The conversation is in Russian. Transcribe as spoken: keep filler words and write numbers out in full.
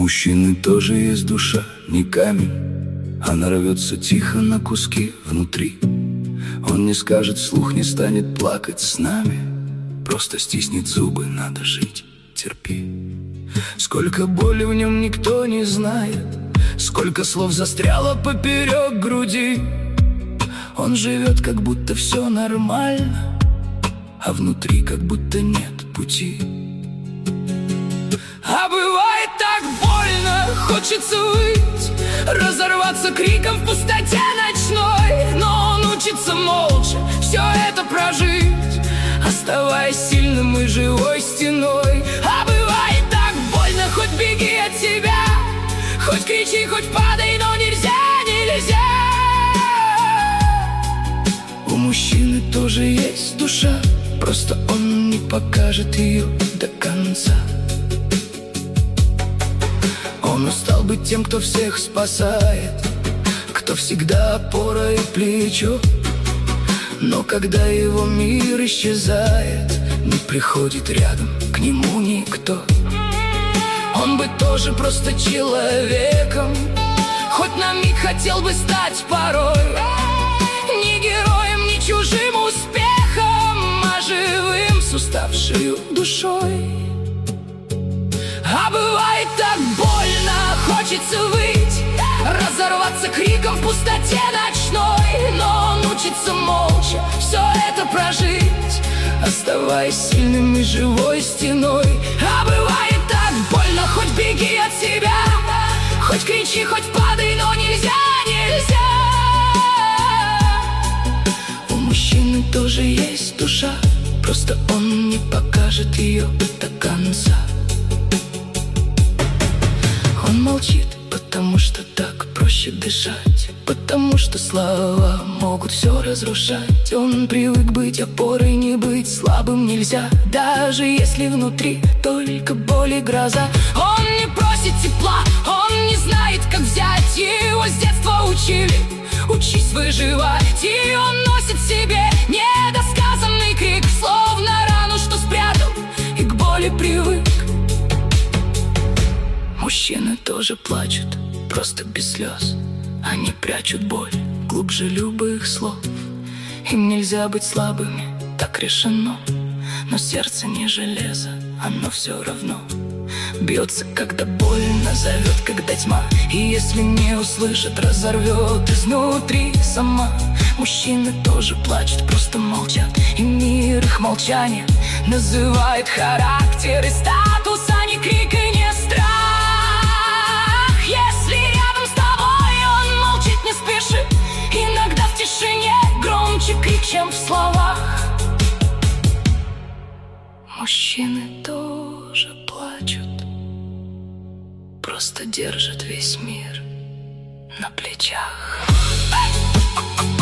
мужчины тоже есть душа, не камень. Она рвется тихо на куски внутри. Он не скажет вслух, не станет плакать с нами. Просто стиснет зубы, надо жить, терпи. Сколько боли в нем никто не знает, сколько слов застряло поперек груди. Он живет, как будто все нормально, а внутри как будто нет пути. А бывает так больно, хочется выть, разорваться криком в пустоте ночной. Но он учится молча все это прожить, оставаясь сильным и живой стеной. А бывает так больно, хоть беги от себя, хоть кричи, хоть падай, но нельзя, нельзя. У мужчины тоже есть душа, просто он не покажет ее до конца. Он устал быть тем, кто всех спасает, кто всегда опора и плечо. Но когда его мир исчезает, не приходит рядом к нему никто. Он бы тоже просто человеком, хоть на миг хотел бы стать порой не героем, не чужим успехом, а живым с уставшей душой. А бывает так больно, хочется выть, разорваться криком в пустоте ночной. Но он учится молча все это прожить, оставаясь сильным и живой стеной. А бывает так больно, хоть беги от себя, хоть кричи, хоть падай, но нельзя, нельзя. У мужчины тоже есть душа, просто он не покажет ее до конца. Он молчит, потому что так проще дышать, потому что слова могут все разрушать. Он привык быть опорой, не быть слабым нельзя, даже если внутри только боль и гроза. Он не просит тепла, он не знает, как взять, его с детства учили: учись выживать. И он носит в себе недосказанный крик, словно рану, что спрятал и к боли привык. Мужчины тоже плачут, просто без слез. Они прячут боль глубже любых слов. Им нельзя быть слабыми, так решено. Но сердце не железо, оно все равно бьется, когда больно, зовет, когда тьма. И если не услышит, разорвет изнутри сама. Мужчины тоже плачут, просто молчат, и мир их молчания называет характер и статус, а не крик и не страх. Иногда в тишине громче крик, чем в словах. Мужчины тоже плачут, просто держат весь мир на плечах.